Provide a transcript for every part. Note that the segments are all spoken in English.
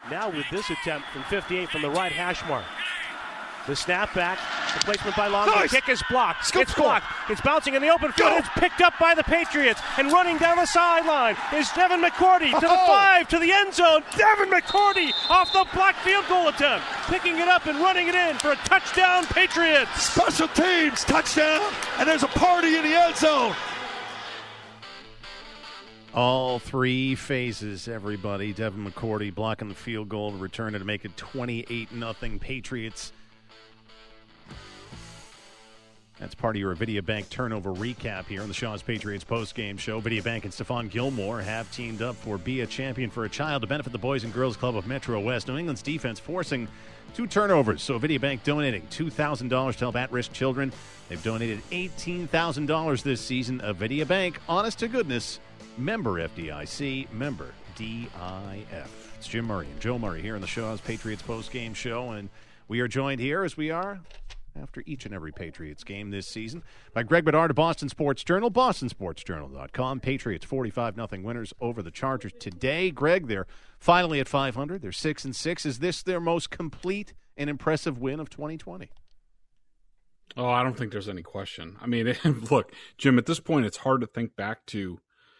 Now with this attempt from 58 from the right hash mark. The snap back, the placement by Longo. Nice. Kick is blocked. Scoop It's score. blocked. It's bouncing in the open field. It's picked up by the Patriots. And running down the sideline is Devin McCourty to the 5, to the end zone. Devin McCourty off the blocked field goal attempt. Picking it up and running it in for a touchdown, Patriots. Special teams, touchdown, and there's a party in the end zone. All three phases, everybody. Devin McCourty blocking the field goal to return it to make it 28-0 Patriots. That's part of your Avidia Bank turnover recap here on the Shaw's Patriots postgame show. Avidia Bank and Stephon Gilmore have teamed up for Be a Champion for a Child to benefit the Boys and Girls Club of Metro West. New England's defense forcing 2 turnovers, so Avidia Bank donating $2,000 to help at-risk children. They've donated $18,000 this season. Avidia Bank, honest to goodness, member FDIC, member DIF. It's Jim Murray and Joe Murray here on the Shaw's Patriots postgame show, and we are joined here as we are after each and every Patriots game this season by Greg Bedard of Boston Sports Journal, bostonsportsjournal.com. Patriots 45-0 winners over the Chargers today. Greg, they're finally at 500. They're 6-6. Is this their most complete and impressive win of 2020? Oh, I don't think there's any question. I mean, look, Jim, at this point, it's hard to think back to,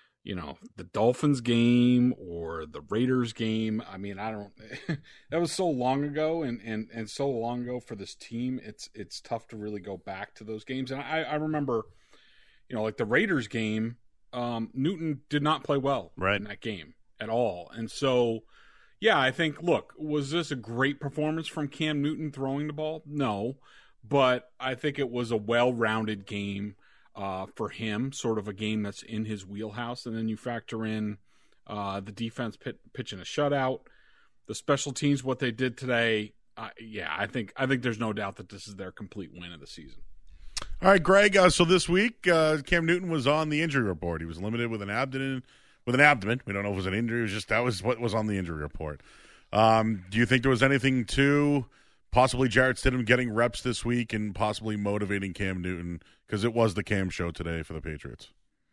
the Dolphins game or the Raiders game. I mean, I don't – that was so long ago and so long ago for this team. It's tough to really go back to those games. And I remember, like the Raiders game, Newton did not play well in that game at all. And so, yeah, I think, look, was this a great performance from Cam Newton throwing the ball? No, but I think it was a well-rounded game for him, sort of a game that's in his wheelhouse. And then you factor in the defense pitching a shutout, the special teams, what they did today. I think there's no doubt that this is their complete win of the season. All right, Greg. So this week, Cam Newton was on the injury report. He was limited with an abdomen. We don't know if it was an injury. It was just that was what was on the injury report. Do you think there was anything to possibly Jarrett Stidham getting reps this week and possibly motivating Cam Newton? Because it was the Cam show today for the Patriots.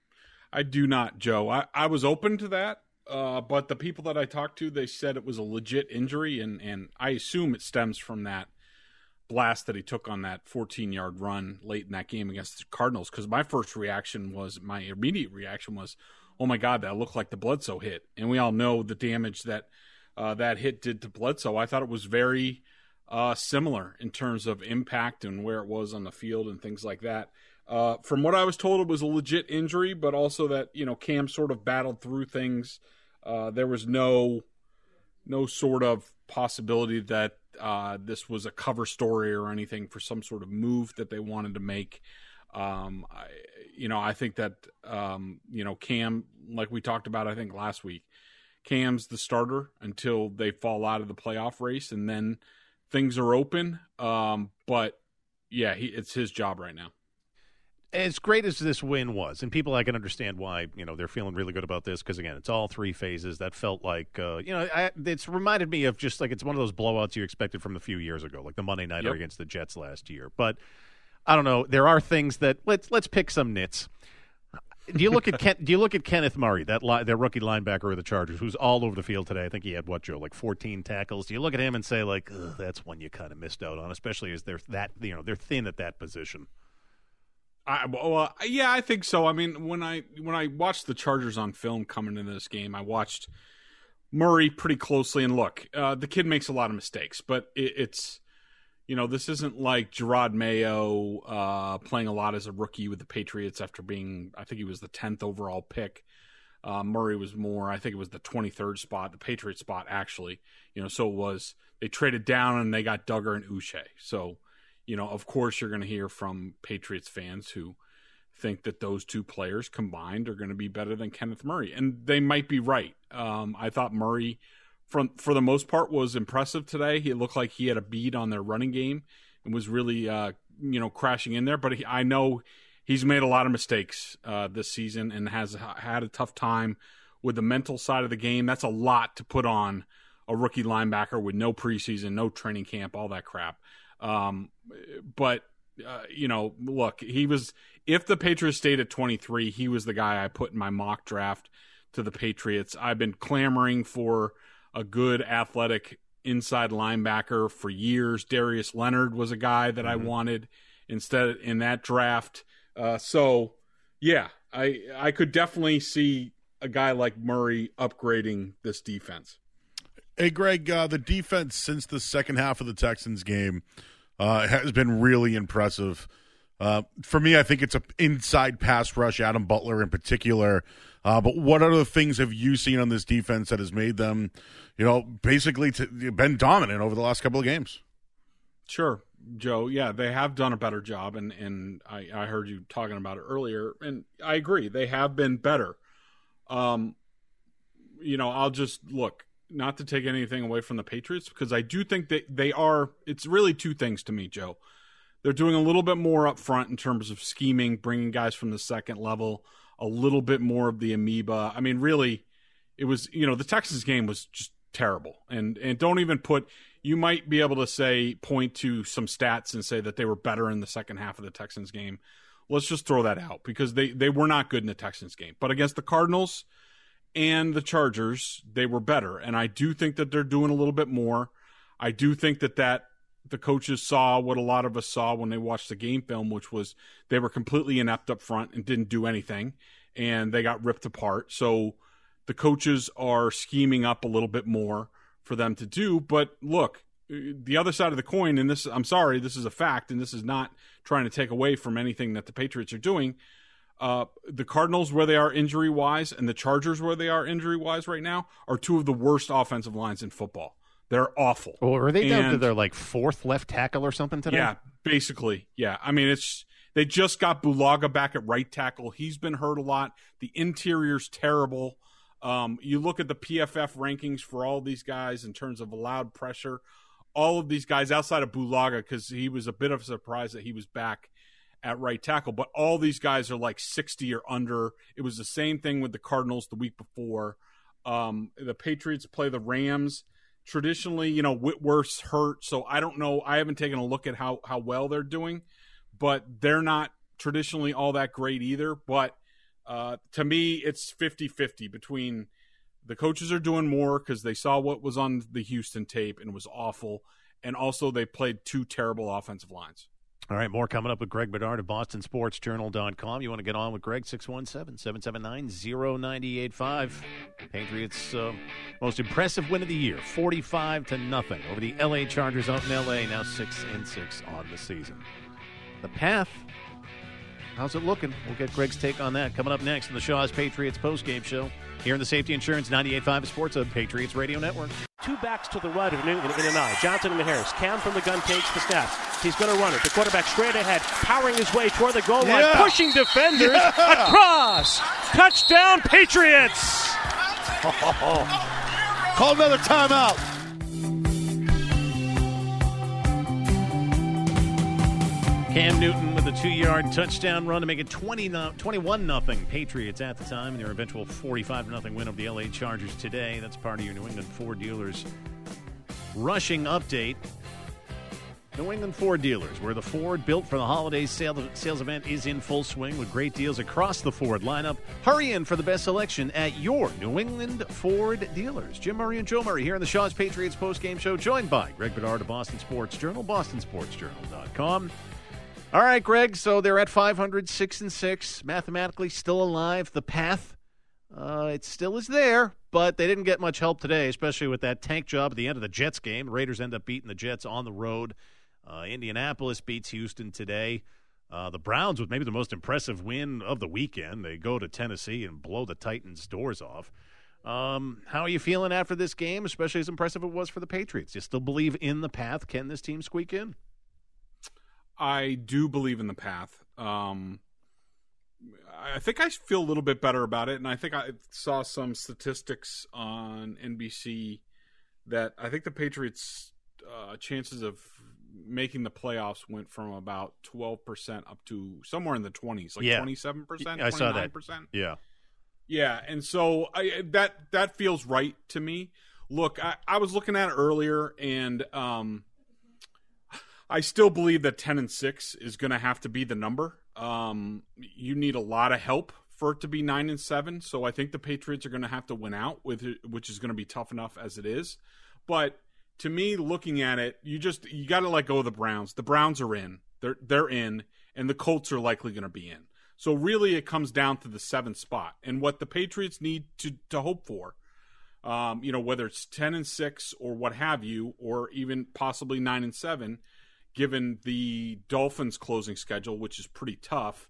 I do not, Joe. I was open to that, but the people that I talked to, they said it was a legit injury, and I assume it stems from that blast that he took on that 14-yard run late in that game against the Cardinals. Because my immediate reaction was, oh my God, that looked like the Bledsoe hit. And we all know the damage that that hit did to Bledsoe. I thought it was very similar in terms of impact and where it was on the field and things like that. From what I was told, it was a legit injury, but also that, Cam sort of battled through things. There was no sort of possibility that this was a cover story or anything for some sort of move that they wanted to make. I think that, Cam, like we talked about, I think last week, Cam's the starter until they fall out of the playoff race, and then things are open. But, yeah, it's his job right now. As great as this win was, and people, I can understand why, they're feeling really good about this because, again, it's all three phases. That felt like, it's reminded me of just like it's one of those blowouts you expected from a few years ago, like the Monday Nighter against the Jets last year. But I don't know. There are things that let's pick some nits. Do you look at Kenneth Murray, that rookie linebacker of the Chargers, who's all over the field today? I think he had like 14 tackles. Do you look at him and say like, that's one you kind of missed out on, especially as they're thin at that position? I think so. I mean, when I watched the Chargers on film coming into this game, I watched Murray pretty closely. And look, the kid makes a lot of mistakes, but it's this isn't like Gerard Mayo playing a lot as a rookie with the Patriots after being, I think he was the 10th overall pick. Murray was more, I think it was the 23rd spot, the Patriots spot actually. So it was, they traded down and they got Duggar and Uche. So, of course you're going to hear from Patriots fans who think that those two players combined are going to be better than Kenneth Murray. And they might be right. I thought Murray, for the most part, was impressive today. He looked like he had a bead on their running game and was really, crashing in there. But I know he's made a lot of mistakes this season and has had a tough time with the mental side of the game. That's a lot to put on a rookie linebacker with no preseason, no training camp, all that crap. But look, if the Patriots stayed at 23, he was the guy I put in my mock draft to the Patriots. I've been clamoring for a good athletic inside linebacker for years. Darius Leonard was a guy that I wanted instead in that draft. So yeah, I could definitely see a guy like Murray upgrading this defense. Hey, Greg, the defense since the second half of the Texans game has been really impressive. For me, I think it's an inside pass rush, Adam Butler in particular. But what other things have you seen on this defense that has made them, basically been dominant over the last couple of games? Sure, Joe. Yeah, they have done a better job, and I heard you talking about it earlier, and I agree. They have been better. I'll just look, not to take anything away from the Patriots, because I do think that they are – it's really two things to me, Joe. They're doing a little bit more up front in terms of scheming, bringing guys from the second level, a little bit more of the amoeba. I mean, really, it was – the Texans game was just terrible. And don't even put – you might be able to point to some stats and say that they were better in the second half of the Texans game. Let's just throw that out because they were not good in the Texans game. But against the Cardinals – and the Chargers, they were better. And I do think that they're doing a little bit more. I do think that the coaches saw what a lot of us saw when they watched the game film, which was they were completely inept up front and didn't do anything, and they got ripped apart. So the coaches are scheming up a little bit more for them to do. But look, the other side of the coin, and this, I'm sorry, this is a fact, and this is not trying to take away from anything that the Patriots are doing. The Cardinals, where they are injury-wise, and the Chargers, where they are injury-wise right now, are two of the worst offensive lines in football. They're awful. Well, are they down to their fourth left tackle or something today? Yeah, basically. Yeah, I mean, they just got Bulaga back at right tackle. He's been hurt a lot. The interior's terrible. You look at the PFF rankings for all these guys in terms of allowed pressure. All of these guys outside of Bulaga, because he was a bit of a surprise that he was back at right tackle, but all these guys are like 60 or under. It was the same thing with the Cardinals the week before. The Patriots play the Rams. Traditionally, Whitworth's hurt, so I don't know. I haven't taken a look at how well they're doing, but they're not traditionally all that great either. But to me, it's 50-50 between the coaches are doing more because they saw what was on the Houston tape and it was awful, and also they played two terrible offensive lines. All right, more coming up with Greg Bedard of BostonSportsJournal.com. You want to get on with Greg, 617-779-0985. Patriots' most impressive win of the year, 45-0 over the L.A. Chargers out in L.A., now 6-6 on the season. The path, how's it looking? We'll get Greg's take on that coming up next in the Shaw's Patriots postgame show here in the Safety Insurance 98.5 Sports Hub Patriots Radio Network. Two backs to the right of New England in an eye. Johnson and Harris. Cam from the gun takes the snaps. He's going to run it. The quarterback straight ahead, powering his way toward the goal line, pushing defenders across. Touchdown, Patriots! Call another timeout. Cam Newton with a 2-yard touchdown run to make it 21-0 Patriots at the time in their eventual 45-0 win over the L.A. Chargers today. That's part of your New England Ford Dealers rushing update. New England Ford Dealers, where the Ford built for the holidays sales event is in full swing with great deals across the Ford lineup. Hurry in for the best selection at your New England Ford Dealers. Jim Murray and Joe Murray here in the Shaw's Patriots postgame show, joined by Greg Bedard of Boston Sports Journal, BostonSportsJournal.com. All right, Greg, so they're at 500, 6-6, mathematically still alive. The path, it still is there, but they didn't get much help today, especially with that tank job at the end of the Jets game. The Raiders end up beating the Jets on the road. Indianapolis beats Houston today. The Browns with maybe the most impressive win of the weekend. They go to Tennessee and blow the Titans' doors off. How are you feeling after this game, especially as impressive it was for the Patriots? You still believe in the path? Can this team squeak in? I do believe in the path. I think I feel a little bit better about it, and I think I saw some statistics on NBC that I think the Patriots' chances of making the playoffs went from about 12% up to somewhere in the 20s, like 27%, 29%. I saw that. Yeah, and so that feels right to me. Look, I was looking at it earlier, and I still believe that 10-6 is going to have to be the number. You need a lot of help for it to be 9-7. So I think the Patriots are going to have to win out with it, which is going to be tough enough as it is. But to me, looking at it, you got to let go of the Browns. The Browns are in. They're in, and the Colts are likely going to be in. So really, it comes down to the 7th spot and what the Patriots need to hope for. Whether it's 10-6 or what have you, or even possibly 9-7, given the Dolphins' closing schedule, which is pretty tough.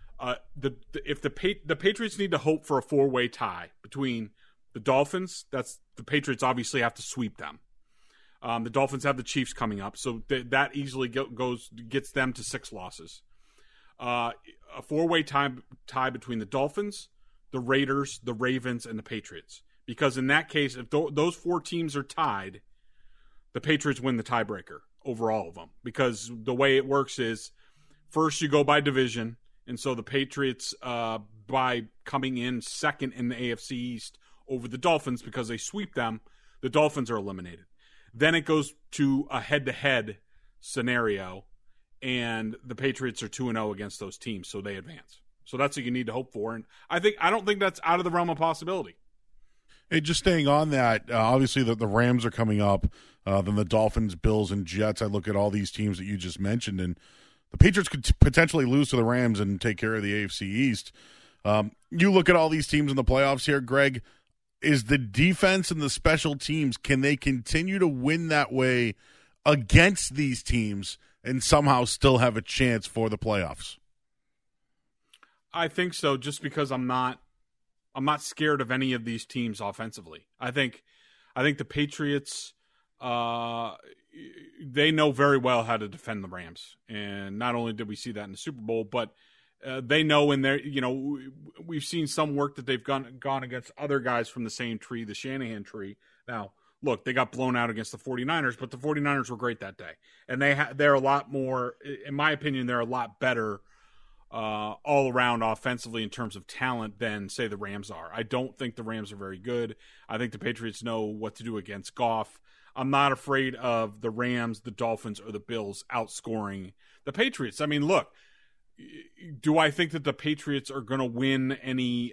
The Patriots need to hope for a 4-way tie between the Dolphins. That's the Patriots obviously have to sweep them. The Dolphins have the Chiefs coming up, so that easily gets them to 6 losses. A 4-way tie between the Dolphins, the Raiders, the Ravens, and the Patriots. Because in that case, if those 4 teams are tied, the Patriots win the tiebreaker over all of them. Because the way it works is, first you go by division, and so the Patriots, by coming in second in the AFC East over the Dolphins because they sweep them, the Dolphins are eliminated. Then it goes to a head-to-head scenario, and the Patriots are 2-0 against those teams, so they advance. So that's what you need to hope for, and I don't think that's out of the realm of possibility. Hey, just staying on that, obviously the Rams are coming up, then the Dolphins, Bills, and Jets. I look at all these teams that you just mentioned, and the Patriots could potentially lose to the Rams and take care of the AFC East. You look at all these teams in the playoffs here, Greg. Is the defense and the special teams, can they continue to win that way against these teams and somehow still have a chance for the playoffs? I think so, just because I'm not scared of any of these teams offensively. I think the Patriots, they know very well how to defend the Rams. And not only did we see that in the Super Bowl, but they know in their, we've seen some work that they've gone against other guys from the same tree, the Shanahan tree. Now, look, they got blown out against the 49ers, but the 49ers were great that day. And they're a lot more, in my opinion, they're a lot better all around offensively in terms of talent than, say, the Rams are. I don't think the Rams are very good. I think the Patriots know what to do against Goff. I'm not afraid of the Rams, the Dolphins, or the Bills outscoring the Patriots. I mean, look, do I think that the Patriots are going to win any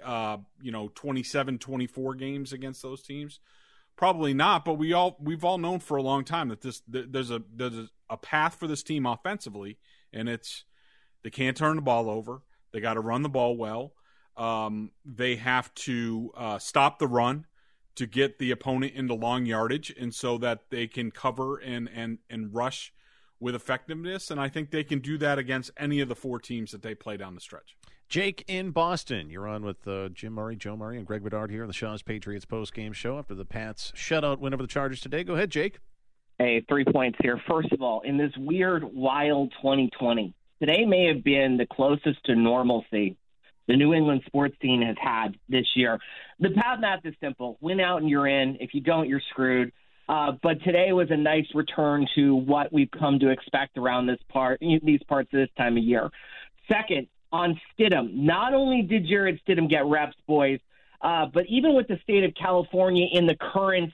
27-24 games against those teams? Probably not, but we've all known for a long time that there's a path for this team offensively, and it's they can't turn the ball over. They got to run the ball well. They have to stop the run to get the opponent into long yardage, and so that they can cover and rush with effectiveness. And I think they can do that against any of the 4 teams that they play down the stretch. Jake in Boston. You're on with Jim Murray, Joe Murray, and Greg Bedard here on the Shaw's Patriots post-game show after the Pats shutout win over the Chargers today. Go ahead, Jake. Hey, 3 points here. First of all, in this weird, wild 2020, today may have been the closest to normalcy the New England sports scene has had this year. The path math is simple. Win out and you're in. If you don't, you're screwed. But today was a nice return to what we've come to expect around these parts this time of year. Second, on Stidham, not only did Jarrett Stidham get reps, boys, but even with the state of California in the current,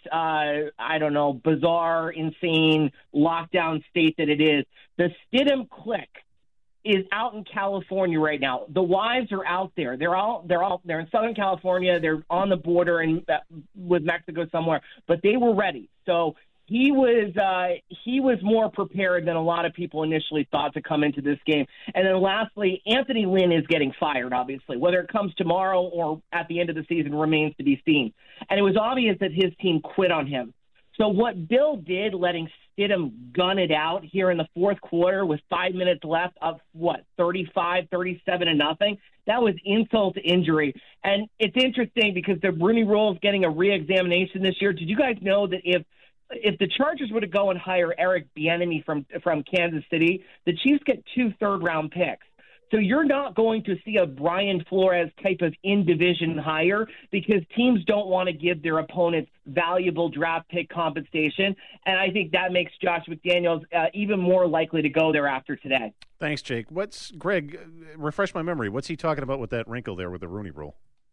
bizarre, insane lockdown state that it is, the Stidham clique is out in California right now. The wives are out there. They're in Southern California. They're on the border with Mexico somewhere, but they were ready. So he was more prepared than a lot of people initially thought to come into this game. And then lastly, Anthony Lynn is getting fired, obviously. Whether it comes tomorrow or at the end of the season remains to be seen. And it was obvious that his team quit on him. So what Bill did, letting Stidham gun it out here in the fourth quarter with 5 minutes left, up 37-0, that was insult to injury. And it's interesting because the Rooney Rule is getting a re-examination this year. Did you guys know that if the Chargers were to go and hire Eric Bieniemy from Kansas City, the Chiefs get 2 third-round picks? So you're not going to see a Brian Flores type of in-division hire because teams don't want to give their opponents valuable draft pick compensation. And I think that makes Josh McDaniels even more likely to go there after today. Thanks, Jake. Greg, refresh my memory. What's he talking about with that wrinkle there with the Rooney Rule?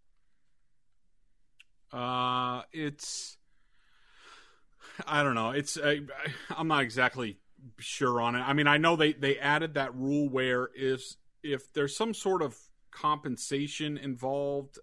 I don't know. I'm not exactly sure on it. I mean, I know they added that rule where if there's some sort of compensation involved.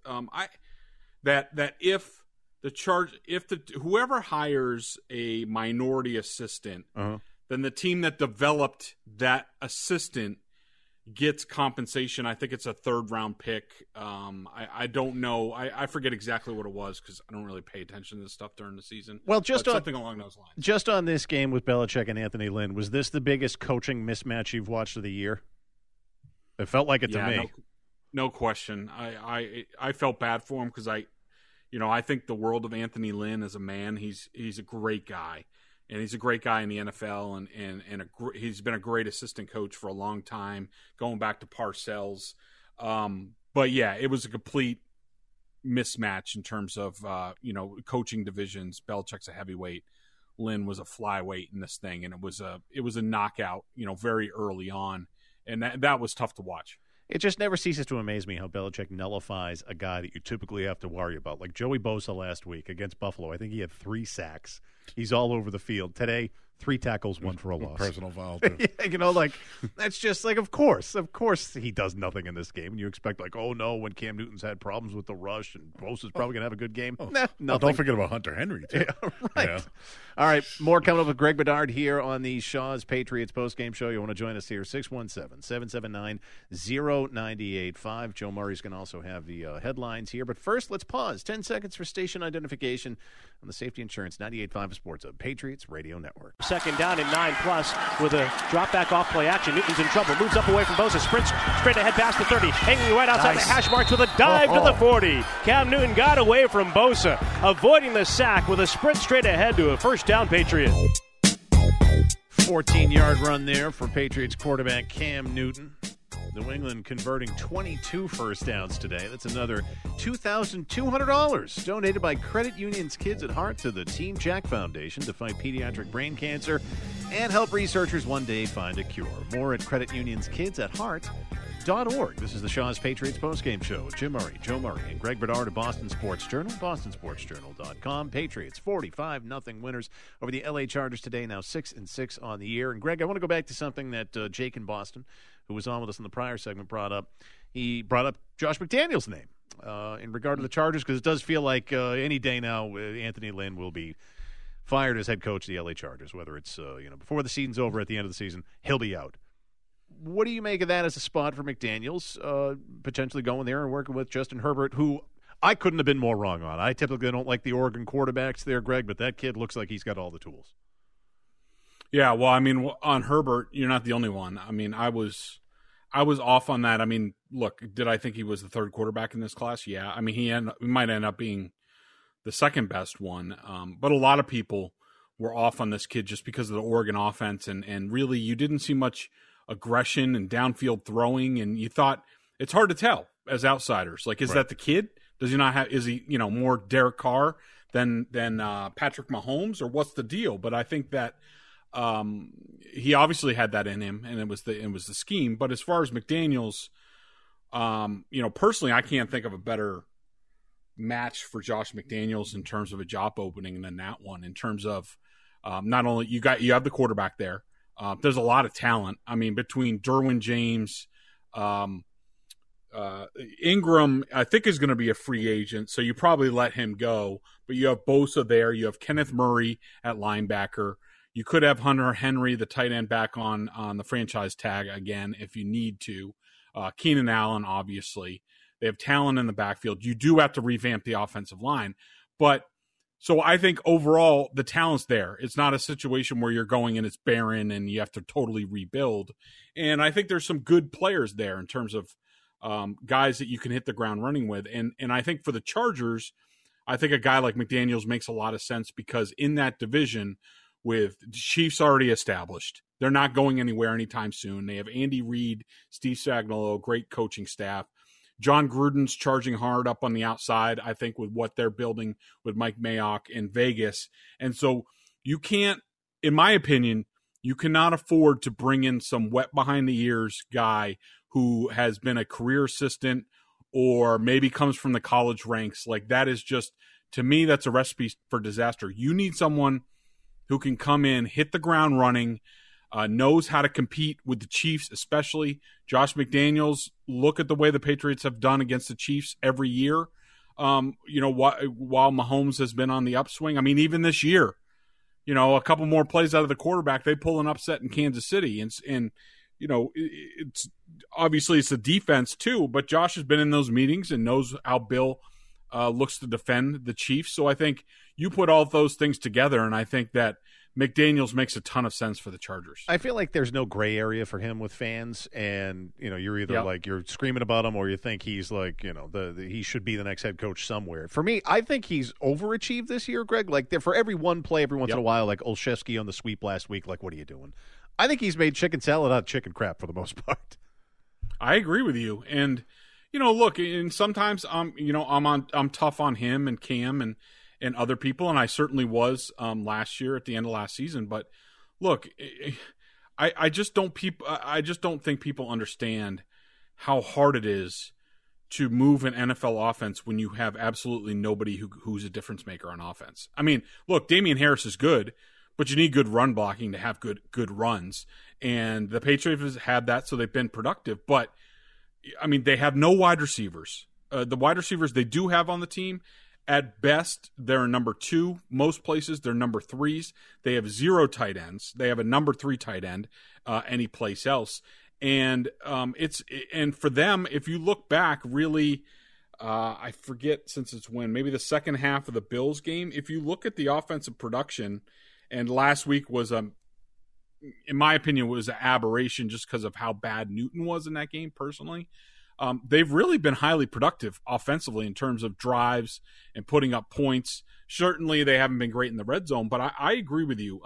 Whoever hires a minority assistant, then the team that developed that assistant gets compensation. I think it's a 3rd-round pick. I don't know. I forget exactly what it was because I don't really pay attention to this stuff during the season. Well, something along those lines. Just on this game with Belichick and Anthony Lynn, was this the biggest coaching mismatch you've watched of the year? It felt like it to me. No question. I felt bad for him because I think the world of Anthony Lynn as a man. He's a great guy. And he's a great guy in the NFL, and he's been a great assistant coach for a long time, going back to Parcells. But yeah, it was a complete mismatch in terms of coaching divisions. Belichick's a heavyweight, Lynn was a flyweight in this thing, and it was a knockout, very early on, and that was tough to watch. It just never ceases to amaze me how Belichick nullifies a guy that you typically have to worry about. Like Joey Bosa last week against Buffalo. I think he had 3 sacks. He's all over the field. Today, 3 tackles, 1 for a loss. Personal foul, too. Yeah, that's just of course he does nothing in this game. And you expect oh no, when Cam Newton's had problems with the rush and Bosa's probably going to have a good game. Nah, nothing. Don't forget about Hunter Henry, too. Yeah, right. Yeah. All right, more coming up with Greg Bedard here on the Shaw's Patriots postgame show. You want to join us here, 617-779-0985. Joe Murray's going to also have the headlines here. But first, let's pause. 10 seconds for station identification on the Safety Insurance 98.5 Sports Hub, Patriots Radio Network. 2nd down and 9+ with a drop back off play action. Newton's in trouble. Moves up away from Bosa. Sprints straight ahead past the 30. Hanging right outside the hash marks with a dive to the 40. Cam Newton got away from Bosa, avoiding the sack with a sprint straight ahead to a 1st down Patriot. 14-yard run there for Patriots quarterback Cam Newton. New England converting 22 first downs today. That's another $2,200 donated by Credit Union's Kids at Heart to the Team Jack Foundation to fight pediatric brain cancer and help researchers one day find a cure. More at creditunionsKidsAtHeart.org. This is the Shaw's Patriots postgame show with Jim Murray, Joe Murray, and Greg Bedard of Boston Sports Journal, bostonsportsjournal.com. Patriots 45-0 winners over the LA Chargers today, now 6-6 on the year. And Greg, I want to go back to something that Jake in Boston, who was on with us in the prior segment, brought up. He brought up Josh McDaniels' name in regard to the Chargers, because it does feel like any day now Anthony Lynn will be fired as head coach of the LA Chargers, whether it's before the season's over, at the end of the season, he'll be out. What do you make of that as a spot for McDaniels, potentially going there and working with Justin Herbert, who I couldn't have been more wrong on? I typically don't like the Oregon quarterbacks there, Greg, but that kid looks like he's got all the tools. Yeah, well, I mean, on Herbert, you're not the only one. I mean, I was off on that. I mean, look, did I think he was the 3rd quarterback in this class? Yeah. I mean, he might end up being the 2nd best one. But a lot of people were off on this kid just because of the Oregon offense. And really, you didn't see much aggression and downfield throwing. And you thought, it's hard to tell as outsiders. Like, is that the kid? Does he not have, is he, more Derek Carr than Patrick Mahomes, or what's the deal? But I think that, he obviously had that in him, and it was the scheme. But as far as McDaniels, personally, I can't think of a better match for Josh McDaniels in terms of a job opening than that one. In terms of not only you have the quarterback there, there's a lot of talent. I mean, between Derwin James, Ingram, I think is going to be a free agent, so you probably let him go. But you have Bosa there, you have Kenneth Murray at linebacker. You could have Hunter Henry, the tight end, back on the franchise tag again if you need to. Keenan Allen, obviously. They have talent in the backfield. You do have to revamp the offensive line. But so I think overall the talent's there. It's not a situation where you're going and it's barren and you have to totally rebuild. And I think there's some good players there in terms of guys that you can hit the ground running with. And I think for the Chargers, I think a guy like McDaniels makes a lot of sense, because in that division – with the Chiefs already established, they're not going anywhere anytime soon. They have Andy Reid, Steve Spagnuolo, great coaching staff. John Gruden's charging hard up on the outside, I think, with what they're building with Mike Mayock in Vegas. And so you can't, in my opinion, you cannot afford to bring in some wet behind the ears guy who has been a career assistant or maybe comes from the college ranks. Like, that is just, to me, that's a recipe for disaster. You need someone who can come in, hit the ground running, knows how to compete with the Chiefs, especially Josh McDaniels. Look at the way the Patriots have done against the Chiefs every year. While Mahomes has been on the upswing. I mean, even this year, a couple more plays out of the quarterback, they pull an upset in Kansas City. And it's obviously it's the defense too, but Josh has been in those meetings and knows how Bill looks to defend the Chiefs. So I think you put all those things together, and I think that McDaniels makes a ton of sense for the Chargers. I feel like there's no gray area for him with fans, and you're either like you're screaming about him, or you think he's like he should be the next head coach somewhere. For me, I think he's overachieved this year, Greg. Like for every one play, every once in a while, like Olszewski on the sweep last week. Like, what are you doing? I think he's made chicken salad out of chicken crap for the most part. I agree with you, and look, and sometimes I'm tough on him and Cam and other people, and I certainly was last year at the end of last season. But look, I just don't think people understand how hard it is to move an NFL offense when you have absolutely nobody who's a difference maker on offense. I mean, look, Damian Harris is good, but you need good run blocking to have good runs, and the Patriots have had that, so they've been productive. But I mean, they have no wide receivers. The wide receivers they do have on the team, at best, they're number 2. Most places, they're number 3s. They have 0 tight ends. They have a number 3 tight end any place else. And and for them, if you look back, really, I forget since it's maybe the second half of the Bills game. If you look at the offensive production, and last week was in my opinion, was an aberration just because of how bad Newton was in that game. Personally. They've really been highly productive offensively in terms of drives and putting up points. Certainly, they haven't been great in the red zone, but I agree with you.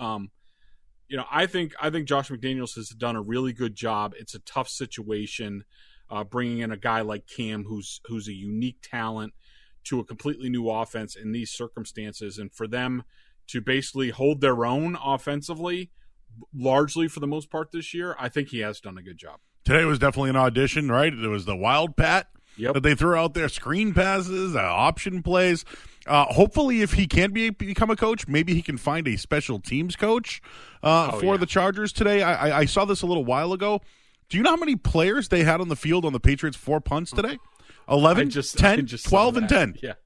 I think Josh McDaniels has done a really good job. It's a tough situation, bringing in a guy like Cam, who's a unique talent, to a completely new offense in these circumstances, and for them to basically hold their own offensively, largely for the most part this year, I think he has done a good job. Today was definitely an audition, right? It was the wild pat that they threw out there, screen passes, option plays. Hopefully, if he can become a coach, maybe he can find a special teams coach for the Chargers today. I saw this a little while ago. Do you know how many players they had on the field on the Patriots' 4 punts today? 11, 10, 12, and 10. Yeah.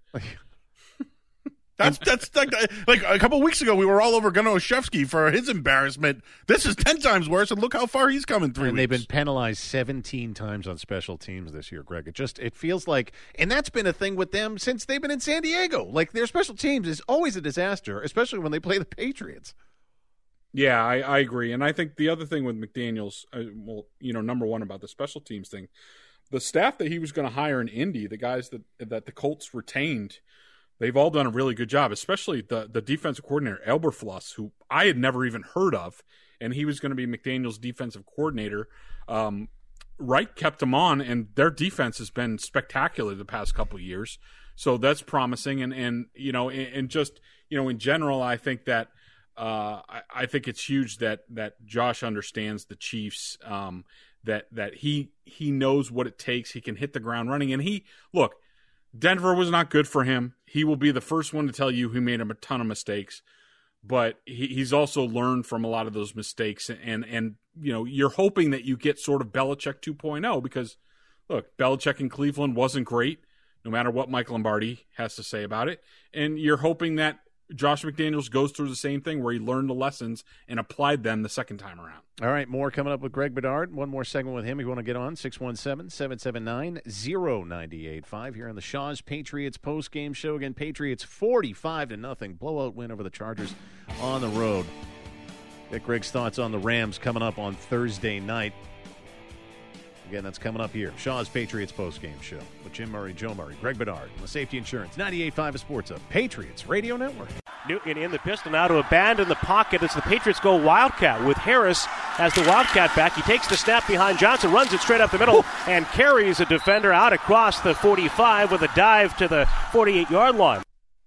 That's like a couple of weeks ago, we were all over Gunnar Olszewski for his embarrassment. This is 10 times worse, and look how far he's come in 3 weeks. And they've been penalized 17 times on special teams this year, Greg. It feels like, and that's been a thing with them since they've been in San Diego. Like, their special teams is always a disaster, especially when they play the Patriots. Yeah, I agree. And I think the other thing with McDaniels, number one about the special teams thing, the staff that he was going to hire in Indy, the guys that the Colts retained, they've all done a really good job, especially the defensive coordinator, Elberfluss, who I had never even heard of, and he was going to be McDaniels' defensive coordinator. Wright kept him on, and their defense has been spectacular the past couple of years. So that's promising. And in general, I think that I think it's huge that Josh understands the Chiefs, that he knows what it takes. He can hit the ground running. And Denver was not good for him. He will be the first one to tell you he made a ton of mistakes, but he's also learned from a lot of those mistakes. And you're hoping that you get sort of Belichick 2.0 because, look, Belichick in Cleveland wasn't great, no matter what Mike Lombardi has to say about it. And you're hoping that Josh McDaniels goes through the same thing where he learned the lessons and applied them the second time around. All right, more coming up with Greg Bedard. One more segment with him if you want to get on. 617-779-0985 here on the Shaw's Patriots postgame show. Again, Patriots 45-0 blowout win over the Chargers on the road. Get Greg's thoughts on the Rams coming up on Thursday night. Again, that's coming up here. Shaw's Patriots postgame show with Jim Murray, Joe Murray, Greg Bedard, and the Safety Insurance 98.5 of Sports Hub, Patriots Radio Network. Newton in the pistol now to abandon the pocket as the Patriots go Wildcat with Harris as the Wildcat back. He takes the snap behind Johnson, runs it straight up the middle, and carries a defender out across the 45 with a dive to the 48-yard line.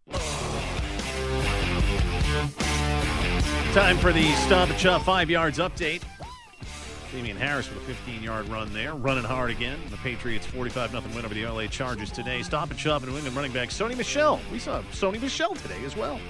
Time for the Stop and Shop 5 yards update. Damian Harris with a 15-yard run there, running hard again. The Patriots 45-0 win over the LA Chargers today. Stop and Shop and New England running back Sony Michel. We saw Sony Michel today as well.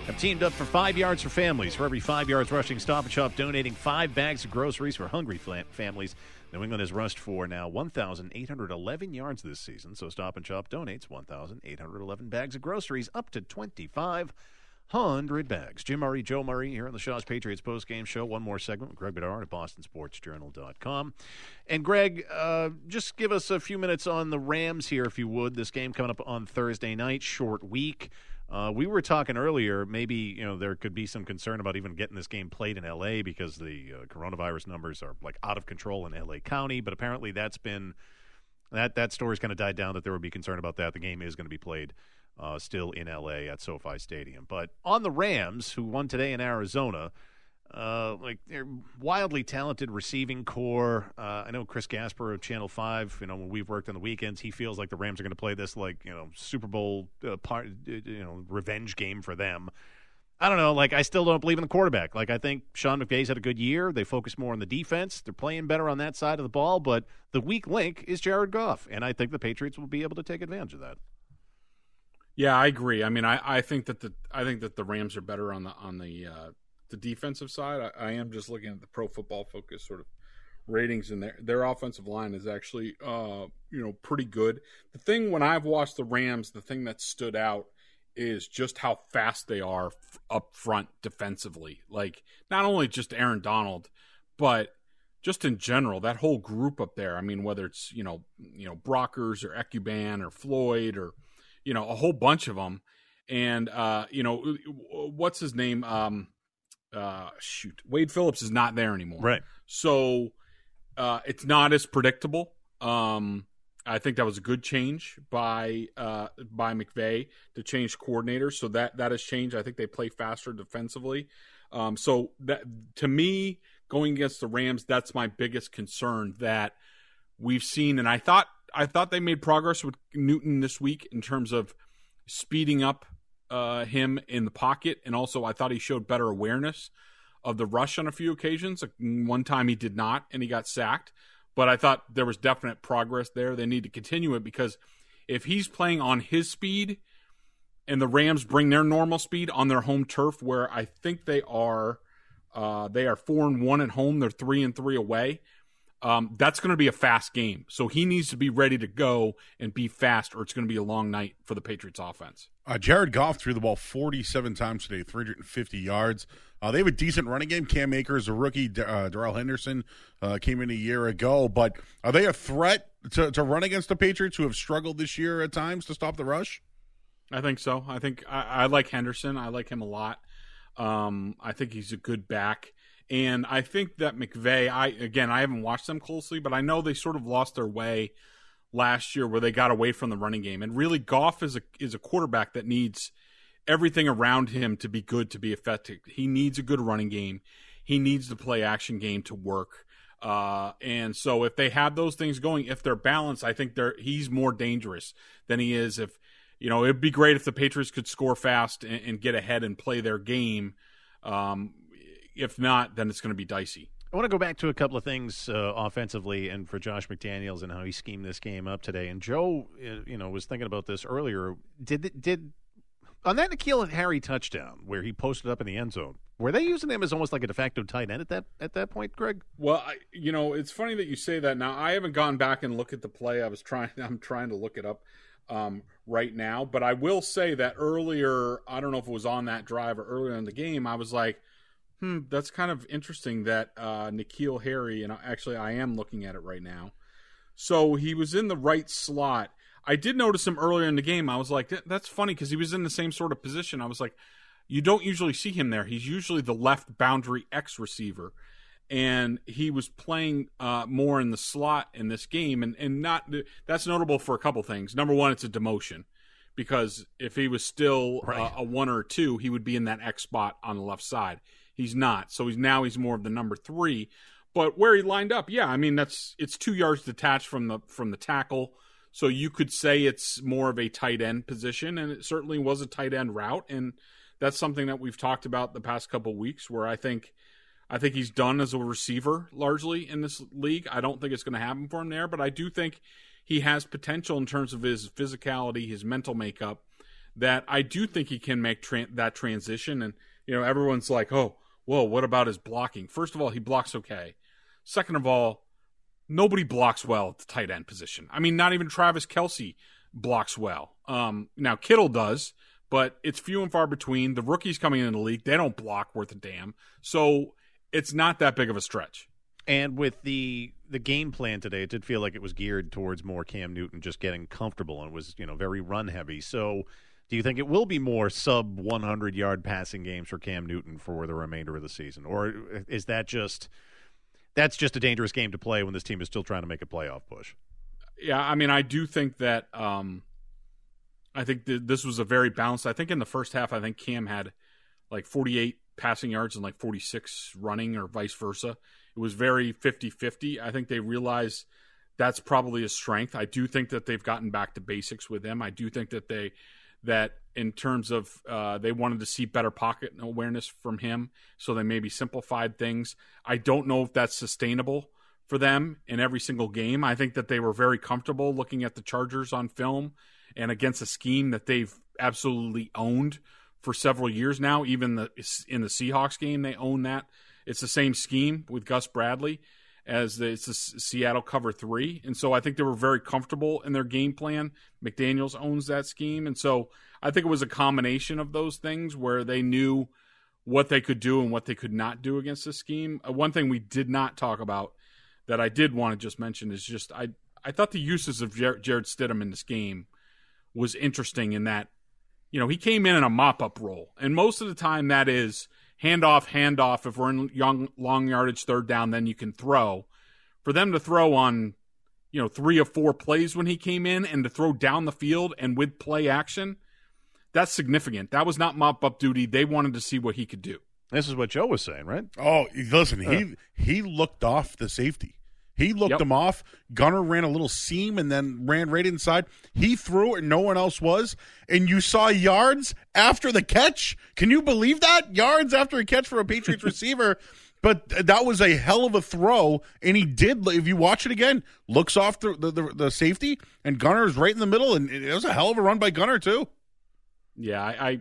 have teamed up for 5 yards for families. For every 5 yards rushing, Stop & Shop donating 5 bags of groceries for hungry families. New England has rushed for now 1,811 yards this season, so Stop & Shop donates 1,811 bags of groceries, up to 2,500 bags. Jim Murray, Joe Murray here on the Shaw's Patriots postgame show. One more segment with Greg Bedard at BostonSportsJournal.com. And Greg, just give us a few minutes on the Rams here, if you would. This game coming up on Thursday night, short week. We were talking earlier, maybe there could be some concern about even getting this game played in L.A. because the coronavirus numbers are like out of control in L.A. County. But apparently that's been that story's kind of died down that there would be concern about that. The game is going to be played still in L.A. at SoFi Stadium. But on the Rams, who won today in Arizona, they're wildly talented receiving core. I know Chris Gasper of Channel 5, when we've worked on the weekends, he feels like the Rams are going to play this Super Bowl revenge game for them. I don't know. I still don't believe in the quarterback. I think Sean McVay's had a good year. They focus more on the defense. They're playing better on that side of the ball, but the weak link is Jared Goff, and I think the Patriots will be able to take advantage of that. Yeah, I agree. I mean, I think that the Rams are better on the defensive side. I am just looking at the Pro Football Focus sort of ratings, and their offensive line is actually pretty good. The thing when I've watched the Rams, the thing that stood out is just how fast they are up front defensively. Not only just Aaron Donald, but just in general, that whole group up there. I mean, whether it's Brockers or Ekuban or Floyd or a whole bunch of them, and what's his name? Wade Phillips is not there anymore. Right. So it's not as predictable. I think that was a good change by McVay to change coordinators. So that has changed. I think they play faster defensively. So that, to me, going against the Rams, that's my biggest concern that we've seen. And I thought they made progress with Newton this week in terms of speeding up him in the pocket, and also I thought he showed better awareness of the rush on a few occasions. One time he did not, and he got sacked. But I thought there was definite progress there. They need to continue it, because if he's playing on his speed and the Rams bring their normal speed on their home turf, where I think they are 4-1 at home, they're 3-3 away. That's going to be a fast game. So he needs to be ready to go and be fast, or it's going to be a long night for the Patriots offense. Jared Goff threw the ball 47 times today, 350 yards. They have a decent running game. Cam Akers, a rookie, Darrell Henderson came in a year ago. But are they a threat to run against the Patriots, who have struggled this year at times to stop the rush? I think so. I think I like Henderson. I like him a lot. I think he's a good back. And I think that McVay, I haven't watched them closely, but I know they sort of lost their way last year where they got away from the running game. And really, Goff is a quarterback that needs everything around him to be good, to be effective. He needs a good running game. He needs the play action game to work. And so if they have those things going, if they're balanced, I think he's more dangerous than he is if, it'd be great if the Patriots could score fast and get ahead and play their game. If not, then it's going to be dicey. I want to go back to a couple of things offensively and for Josh McDaniels and how he schemed this game up today. And Joe, was thinking about this earlier. Did on that N'Keal Harry touchdown where he posted up in the end zone, were they using him as almost like a de facto tight end at that point, Greg? Well, it's funny that you say that. Now, I haven't gone back and looked at the play. I'm trying to look it up right now. But I will say that earlier, I don't know if it was on that drive or earlier in the game, I was like, that's kind of interesting that N'Keal Harry, and actually I am looking at it right now. So he was in the right slot. I did notice him earlier in the game. I was like, that's funny, because he was in the same sort of position. I was like, you don't usually see him there. He's usually the left boundary X receiver. And he was playing more in the slot in this game. And not that's notable for a couple things. Number one, it's a demotion. Because if he was still a 1 or 2, he would be in that X spot on the left side. He's not. So he's more of the number 3. But where he lined up, it's 2 yards detached from the tackle. So you could say it's more of a tight end position, and it certainly was a tight end route. And that's something that we've talked about the past couple of weeks, where I think he's done as a receiver largely in this league. I don't think it's going to happen for him there, but I do think he has potential in terms of his physicality, his mental makeup, that I do think he can make that transition. And, everyone's like, oh, whoa, what about his blocking? First of all, he blocks okay. Second of all, nobody blocks well at the tight end position. I mean, not even Travis Kelce blocks well. Now, Kittle does, but it's few and far between. The rookies coming into the league, they don't block worth a damn. So it's not that big of a stretch. And with the game plan today, it did feel like it was geared towards more Cam Newton just getting comfortable, and it was, very run heavy. So do you think it will be more sub 100-yard passing games for Cam Newton for the remainder of the season? Or is that's just a dangerous game to play when this team is still trying to make a playoff push? Yeah, I mean, I do think that I think this was a very balanced. I think in the first half, I think Cam had like 48 passing yards and like 46 running, or vice versa. It was very 50-50. I think they realize that's probably a strength. I do think that they've gotten back to basics with him. I do think that in terms of they wanted to see better pocket awareness from him, so they maybe simplified things. I don't know if that's sustainable for them in every single game. I think that they were very comfortable looking at the Chargers on film and against a scheme that they've absolutely owned for several years now. Even in the Seahawks game, they own that. It's the same scheme with Gus Bradley as it's the Seattle cover 3. And so I think they were very comfortable in their game plan. McDaniels owns that scheme. And so I think it was a combination of those things where they knew what they could do and what they could not do against the scheme. One thing we did not talk about that I did want to just mention is just I thought the uses of Jarrett Stidham in this game was interesting in that, he came in a mop-up role. And most of the time that is handoff. If we're in long yardage third down, then you can throw. For them to throw on, 3 or 4 plays when he came in and to throw down the field and with play action, that's significant. That was not mop-up duty. They wanted to see what he could do. This is what Joe was saying, right? Oh, listen, he looked off the safety. He looked him off. Gunner ran a little seam and then ran right inside. He threw it and no one else was. And you saw yards after the catch. Can you believe that? Yards after a catch for a Patriots receiver. But that was a hell of a throw. And he did, if you watch it again, looks off the safety, and Gunner's right in the middle. And it was a hell of a run by Gunner, too. Yeah,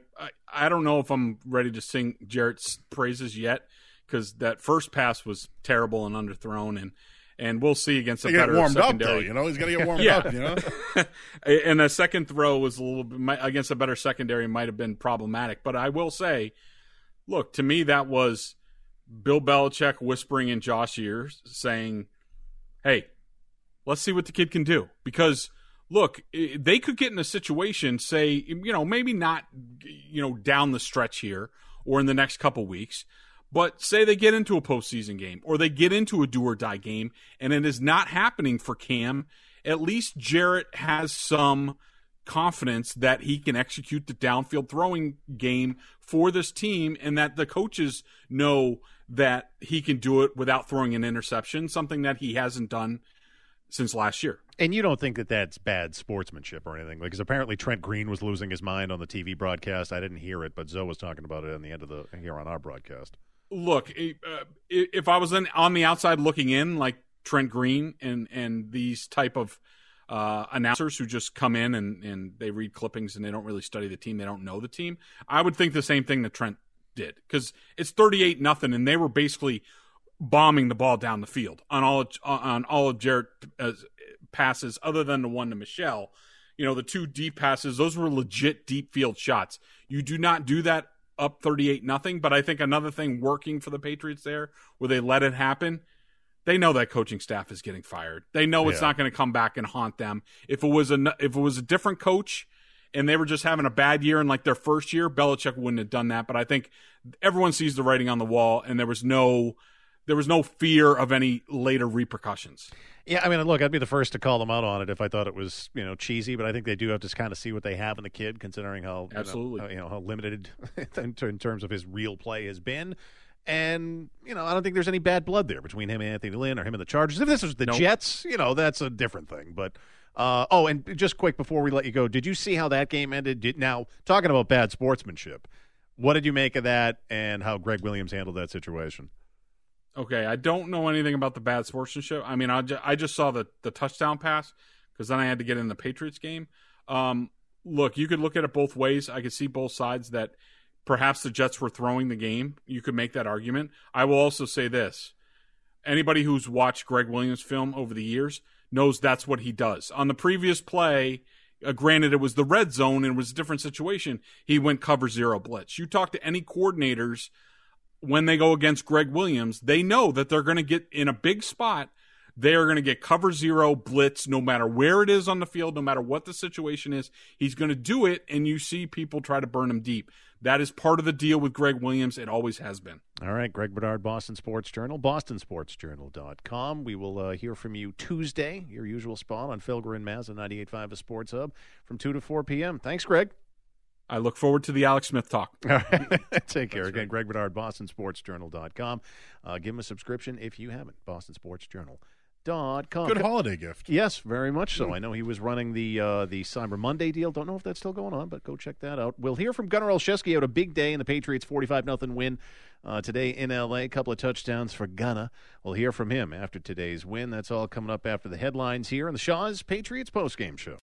I don't know if I'm ready to sing Jarrett's praises yet, because that first pass was terrible and underthrown, and we'll see against a better secondary. Up, though, he's got to get warmed up, And the second throw was a little bit against a better secondary, might have been problematic. But I will say, look, to me that was Bill Belichick whispering in Josh ears, saying, "Hey, let's see what the kid can do." Because look, they could get in a situation, say, maybe not, down the stretch here or in the next couple weeks. But say they get into a postseason game or they get into a do-or-die game and it is not happening for Cam, at least Jarrett has some confidence that he can execute the downfield throwing game for this team, and that the coaches know that he can do it without throwing an interception, something that he hasn't done since last year. And you don't think that that's bad sportsmanship or anything? Because apparently Trent Green was losing his mind on the TV broadcast. I didn't hear it, but Zoe was talking about it on the end of here on our broadcast. Look, if I was on the outside looking in, like Trent Green and these type of announcers who just come in and they read clippings and they don't really study the team, they don't know the team, I would think the same thing that Trent did, because it's 38-0, and they were basically bombing the ball down the field on all of Jarrett passes, other than the one to Michelle. The 2 deep passes, those were legit deep field shots. You do not do that up 38-0, but I think another thing working for the Patriots there, where they let it happen, they know that coaching staff is getting fired. They know it's not going to come back and haunt them. If it was a different coach and they were just having a bad year in like their first year, Belichick wouldn't have done that. But I think everyone sees the writing on the wall, and there was no fear of any later repercussions. Yeah, I mean, look, I'd be the first to call them out on it if I thought it was, cheesy, but I think they do have to kind of see what they have in the kid, considering how absolutely how limited in terms of his real play has been. And, I don't think there's any bad blood there between him and Anthony Lynn or him and the Chargers. If this was the Jets, that's a different thing. But, and just quick before we let you go, did you see how that game ended? Now, talking about bad sportsmanship, what did you make of that and how Greg Williams handled that situation? Okay, I don't know anything about the bad sportsmanship. I mean, I just saw the touchdown pass, because then I had to get in the Patriots game. look, you could look at it both ways. I could see both sides that perhaps the Jets were throwing the game. You could make that argument. I will also say this. Anybody who's watched Greg Williams' film over the years knows that's what he does. On the previous play, granted it was the red zone and it was a different situation, he went cover zero blitz. You talk to any coordinators when they go against Greg Williams, they know that they're going to get in a big spot. They are going to get cover zero blitz no matter where it is on the field, no matter what the situation is. He's going to do it, and you see people try to burn him deep. That is part of the deal with Greg Williams. It always has been. All right, Greg Bedard, Boston Sports Journal, bostonsportsjournal.com. We will hear from you Tuesday, your usual spot on Felger and Mazza 98.5 A Sports Hub from 2 to 4 p.m. Thanks, Greg. I look forward to the Alex Smith talk. All right. Take care. Again, Greg Bedard, bostonsportsjournal.com. Give him a subscription if you haven't, bostonsportsjournal.com. Good holiday gift. Yes, very much so. I know he was running the Cyber Monday deal. Don't know if that's still going on, but go check that out. We'll hear from Gunnar Olszewski. Had a big day in the Patriots' 45-0 win today in L.A. A couple of touchdowns for Gunnar. We'll hear from him after today's win. That's all coming up after the headlines here on the Shaw's Patriots postgame show.